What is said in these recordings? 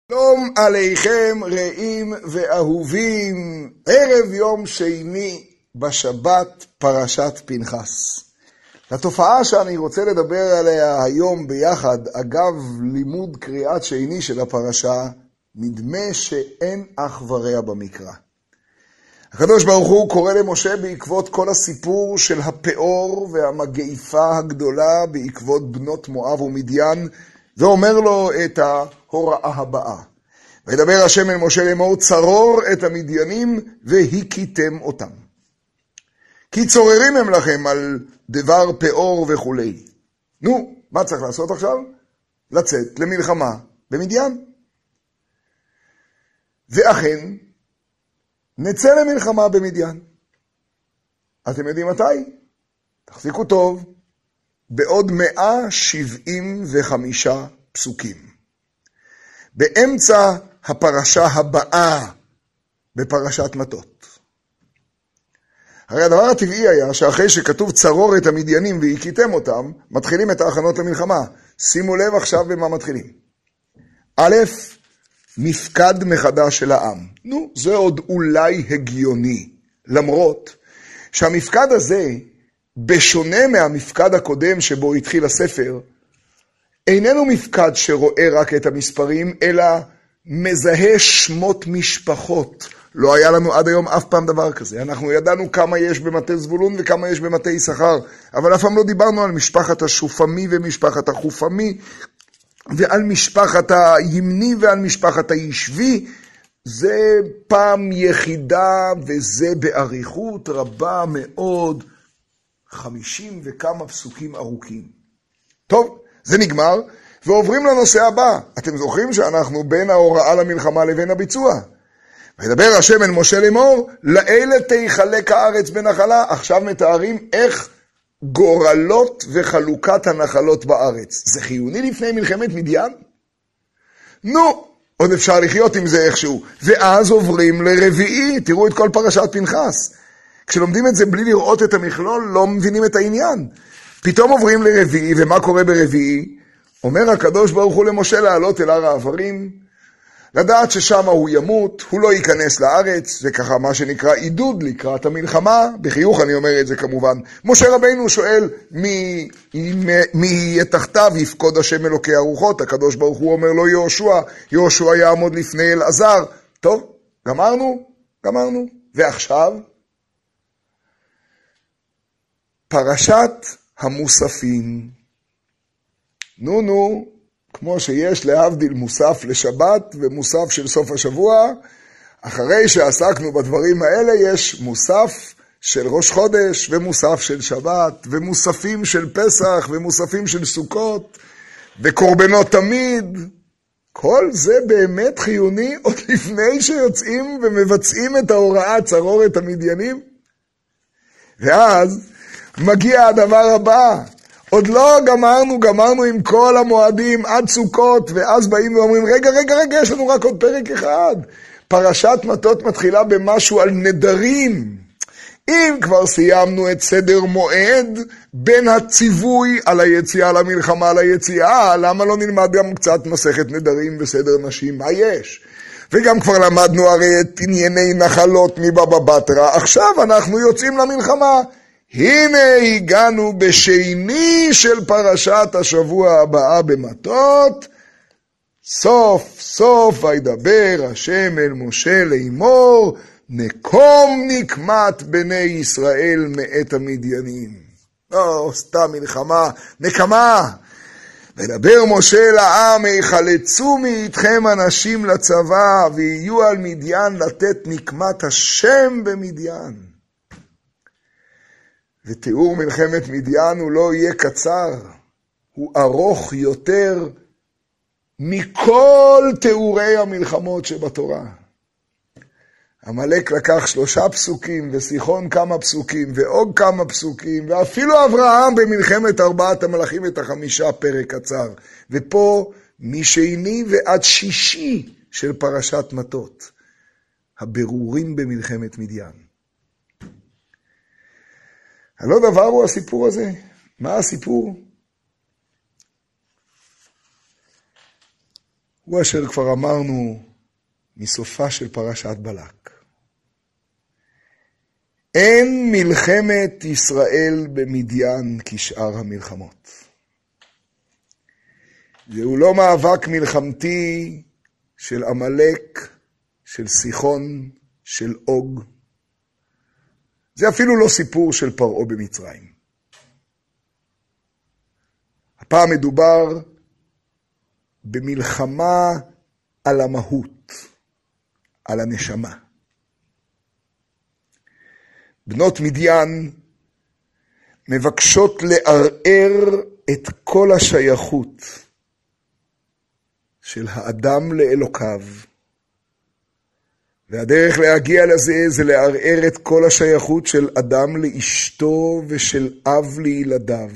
שלום עליכם רעים ואהובים, ערב יום שני בשבת פרשת פנחס. התופעה שאני רוצה לדבר עליה היום ביחד, אגב לימוד קריאת שני של הפרשה, נדמה שאין אח ורע במקרא. הקדוש ברוך הוא קורא למשה בעקבות כל הסיפור של הפאור והמגעיפה הגדולה בעקבות בנות מואב ומדיין, ואומר לו את ההוראה הבאה. וידבר השם אל משה לאמור, צרור את המדיינים והכיתם אותם. כי צוררים הם לכם על דבר פאור וכו'. נו, מה צריך לעשות עכשיו? לצאת למלחמה במדיין. ואכן, נצא למלחמה במדיין. אתם יודעים מתי? תחזיקו טוב. בעוד 175 פסוקים. באמצע הפרשה הבאה בפרשת מטות. הרי הדבר הטבעי היה שאחרי שכתוב צרור את המדיינים והכיתם אותם, מתחילים את ההכנות למלחמה. שימו לב עכשיו במה מתחילים. א', מפקד מחדש של העם. נו, זה עוד אולי הגיוני. למרות שהמפקד הזה, בשונה מהמפקד הקודם שבו התחיל הספר, איננו מפקד שרואה רק את המספרים, אלא מזהה שמות משפחות. לא היה לנו עד היום אף פעם דבר כזה. אנחנו ידענו כמה יש במטה זבולון וכמה יש במטה יששכר, אבל אף פעם לא דיברנו על משפחת השופמי ומשפחת החופמי, ועל משפחת הימני ועל משפחת הישבי. זה פעם יחידה, וזה באריכות רבה מאוד, 50 וכמה פסוקים ארוכים. טוב, זה נגמר, ועוברים לנושא הבא. אתם זוכרים שאנחנו בין ההוראה למלחמה לבין הביצוע. וידבר השם אל משה לאמור, לאלה תחלק הארץ בנחלה. עכשיו מתארים איך גורלות וחלוקת הנחלות בארץ. זה חיוני לפני מלחמת מדיין? נו, עוד אפשר לחיות עם זה איכשהו. ואז עוברים לרביעי, תראו את כל פרשת פנחס. כשלומדים את זה בלי לראות את המכלול, לא מבינים את העניין. פתאום עוברים לרביעי, ומה קורה ברביעי? אומר הקדוש ברוך הוא למשה לעלות אל הר העברים, לדעת ששם הוא ימות, הוא לא ייכנס לארץ, וככה מה שנקרא עידוד לקראת המלחמה, בחיוך אני אומר את זה כמובן. משה רבינו שואל, מי יהיה תחתיו יפקוד השם אלוקי הרוחות? הקדוש ברוך הוא אומר לו יהושע, יהושע יעמוד לפני אלעזר. טוב, גמרנו. ועכשיו, פרשת המוספים. נו, כמו שיש להבדיל מוסף לשבת ומוסף של סוף השבוע, אחרי שעסקנו בדברים האלה יש מוסף של ראש חודש ומוסף של שבת ומוספים של פסח ומוספים של סוכות וקורבנות תמיד. כל זה באמת חיוני עוד לפני שיוצאים ומבצעים את ההוראה צרור את המדיינים. ואז מגיע הדבר הבא. עוד לא גמרנו עם כל המועדים עד סוכות, ואז באים ואומרים, רגע, יש לנו רק עוד פרק אחד. פרשת מטות מתחילה במשהו על נדרים. אם כבר סיימנו את סדר מועד בין הציווי על היציאה למלחמה ליציאה, למה לא נלמד גם קצת מסכת נדרים וסדר נשים? מה יש? וגם כבר למדנו הרי את ענייני נחלות מבבא בתרא, עכשיו אנחנו יוצאים למלחמה. הנה הגענו בשני של פרשת השבוע הבאה במטות, סוף וידבר השם אל משה לאמור, נקום נקמת בני ישראל מאת המדיינים. לא, סתם מלחמה, נקמה. וידבר משה לעם, יחלצו מאיתכם אנשים לצבא, ויהיו על מדיין לתת נקמת השם במדיין. ותיאור מלחמת מדיין הוא לא יהיה קצר, הוא ארוך יותר מכל תיאורי המלחמות שבתורה. עמלק לקח 3 פסוקים, וסיחון כמה פסוקים, ועוד כמה פסוקים, ואפילו אברהם במלחמת 4 המלכים את 5 פרק קצר. ופה משני ועד 6 של פרשת מטות, הבירורים במלחמת מדיין. הלא דבר הוא הסיפור הזה. מה הסיפור? הוא אשר כבר אמרנו מסופה של פרשת בלק. אין מלחמת ישראל במדיין כשאר המלחמות. זהו לא מאבק מלחמתי של עמלק, של סיחון, של אוג. זה אפילו לא סיפור של פרעה במצרים. הפעם מדובר במלחמה על המהות, על הנשמה. בנות מדיין מבקשות לערער את כל השייכות של האדם לאלוקיו, והדרך להגיע לזה זה לערער את כל השייכות של אדם לאשתו ושל אב לילדיו.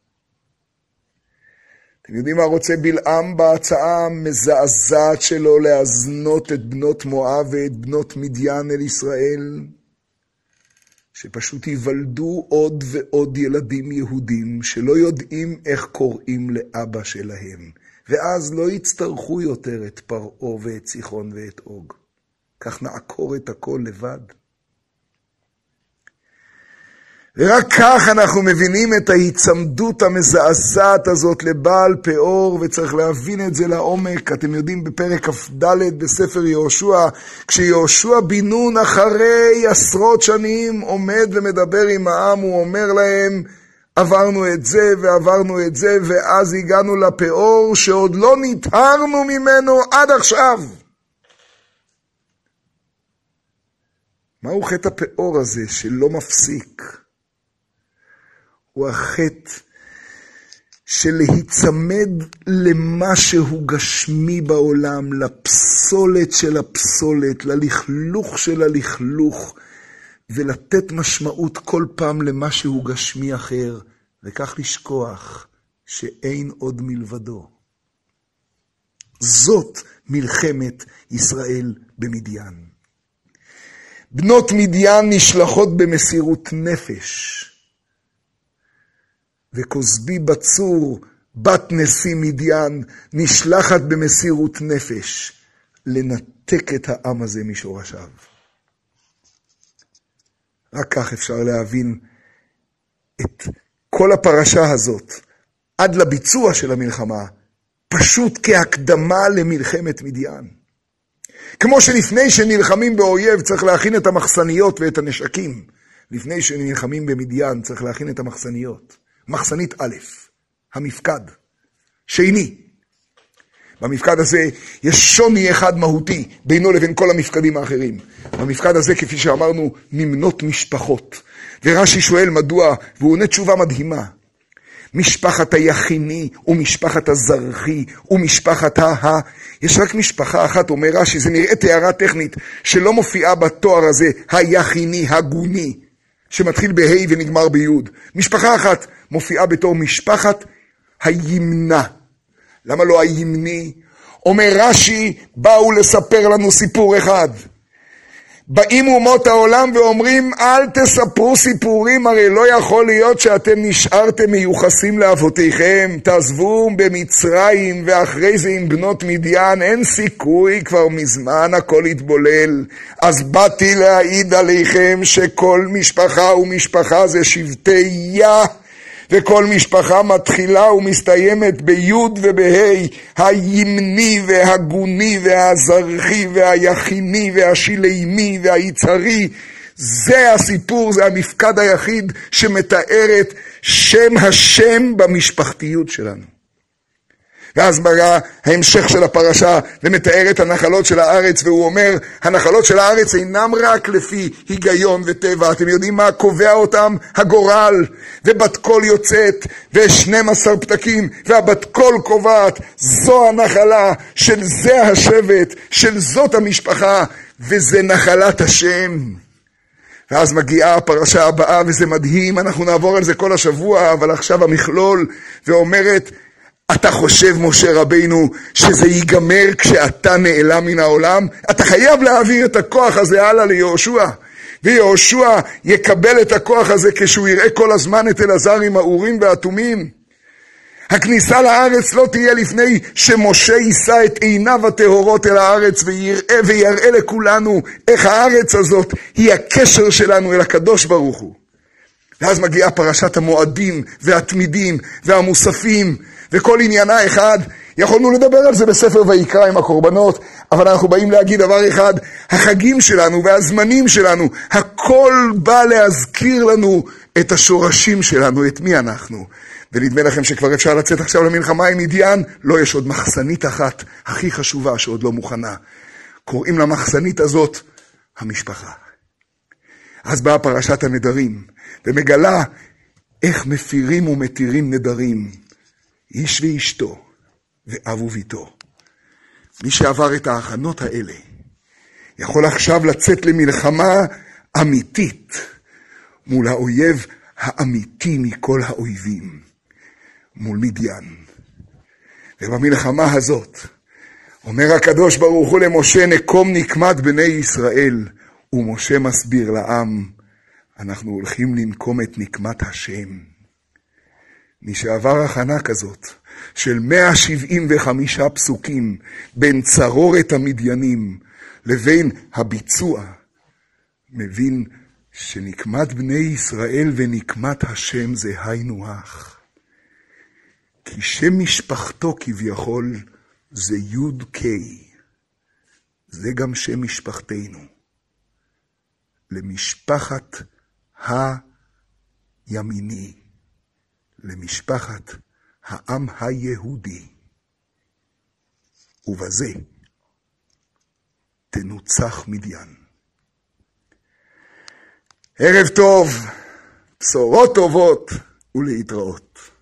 אתם יודעים מה רוצה בלעם בהצעה המזעזעת שלו להזנות את בנות מואב ואת בנות מדיין אל ישראל? שפשוט ייוולדו עוד ועוד ילדים יהודים שלא יודעים איך קוראים לאבא שלהם, ואז לא יצטרכו יותר את פרעה ואת סיחון ואת אוג. כך נעקור את הכל לבד. ורק כך אנחנו מבינים את ההיצמדות המזעזעת הזאת לבעל פאור, וצריך להבין את זה לעומק. אתם יודעים בפרק כ"ד בספר יהושע, כשיהושע בן נון אחרי עשרות שנים עומד ומדבר עם העם, הוא אומר להם, עברנו את זה ועברנו את זה, ואז הגענו לפאור שעוד לא נטהרנו ממנו עד עכשיו. מהו חטא הפאור הזה שלא מפסיק? הוא החטא של להיצמד למה שהוא גשמי בעולם, לפסולת של הפסולת, ללכלוך של הלכלוך, ולתת משמעות כל פעם למה שהוא גשמי אחר, וכך לשכוח שאין עוד מלבדו. זאת מלחמת ישראל במדיין. בנות מדיין נשלחות במסירות נפש, וכוזבי בצור, בת נשיא מדיין, נשלחת במסירות נפש, לנתק את העם הזה משורשיו. רק כך אפשר להבין את כל הפרשה הזאת, עד לביצוע של המלחמה, פשוט כהקדמה למלחמת מדיין. כמו שלפני שנלחמים באויב צריך להכין את המחסניות ואת הנשקים, לפני שנלחמים במדיין צריך להכין את המחסניות. מחסנית א', המפקד. שני, במפקד הזה יש שוני אחד מהותי בינו לבין כל המפקדים האחרים. במפקד הזה, כפי שאמרנו, נמנות משפחות. ורש"י שואל מדוע, והוא עונה תשובה מדהימה. משפחת היחיני ומשפחת הזרחי ומשפחת יש רק משפחה אחת, אומר רש"י, זה נראה תארה טכנית שלא מופיעה בתואר הזה, היחיני, הגוני, שמתחיל בה' ונגמר בי'. משפחה אחת מופיעה בתור משפחת הימנה. למה לא הימני? אומר רש"י, באו לספר לנו סיפור אחד. באים אומות העולם ואומרים, אל תספרו סיפורים, הרי לא יכול להיות שאתם נשארתם מיוחסים לאבותיכם, תעזבו במצרים ואחרי זה עם בנות מדיין, אין סיכוי, כבר מזמן הכל התבולל. אז באתי להעיד עליכם שכל משפחה ומשפחה זה שבטי יה, וכל משפחה מתחילה ומסתיימת ביוד ובהי, הימני והגוני והזרחי והיחיני והשילמי והיצרי. זה הסיפור, זה המפקד היחיד שמתאר את שם השם במשפחתיות שלנו. ואז מראה ההמשך של הפרשה ומתאר את הנחלות של הארץ, והוא אומר, הנחלות של הארץ אינם רק לפי היגיון וטבע, אתם יודעים מה קובע אותם? הגורל, ובת קול יוצאת, ו12 פתקים, והבת קול קובעת, זו הנחלה, של זה השבט, של זאת המשפחה, וזה נחלת השם. ואז מגיעה הפרשה הבאה, וזה מדהים, אנחנו נעבור על זה כל השבוע, אבל עכשיו המכלול, ואומרת, אתה חושב, משה רבינו, שזה ייגמר כשאתה נעלם מן העולם? אתה חייב להעביר את הכוח הזה הלאה ליהושע. ויהושע יקבל את הכוח הזה כשהוא יראה כל הזמן את אלעזר עם האורים והתומים. הכניסה לארץ לא תהיה לפני שמשה יישא את עיניו הטהורות אל הארץ ויראה לכולנו איך הארץ הזאת היא הקשר שלנו אל הקדוש ברוך הוא. ואז מגיעה פרשת המועדים והתמידים והמוספים וכל עניינה אחד. יכולנו לדבר על זה בספר ויקרא עם הקורבנות, אבל אנחנו באים להגיד דבר אחד, החגים שלנו והזמנים שלנו, הכל בא להזכיר לנו את השורשים שלנו, את מי אנחנו. ונדמה לכם שכבר אפשר לצאת עכשיו למלחמה עם מדיין, לא, יש עוד מחסנית אחת הכי חשובה שעוד לא מוכנה. קוראים למחסנית הזאת המשפחה. אז באה פרשת הנדרים, ומגלה איך מפירים ומתירים נדרים, איש ואשתו ואב וביתו. מי שעבר את ההכנות האלה, יכול עכשיו לצאת למלחמה אמיתית, מול האויב האמיתי מכל האויבים, מול מדיין. ובמלחמה הזאת, אומר הקדוש ברוך הוא למשה, נקום נקמת בני ישראל, ומשה מסביר לעם, אנחנו הולכים לנקום את נקמת השם. מי שעבר הכנה כזאת, של 175 פסוקים, בין צרורת המדיינים, לבין הביצוע, מבין שנקמת בני ישראל ונקמת השם זה היינו הך. כי שם משפחתו כביכול זה יוד קי. זה גם שם משפחתנו. למשפחת הימיני. למשפחת העם היהודי. ובזה תנוצח מדיין. ערב טוב, בשורות טובות ולהתראות.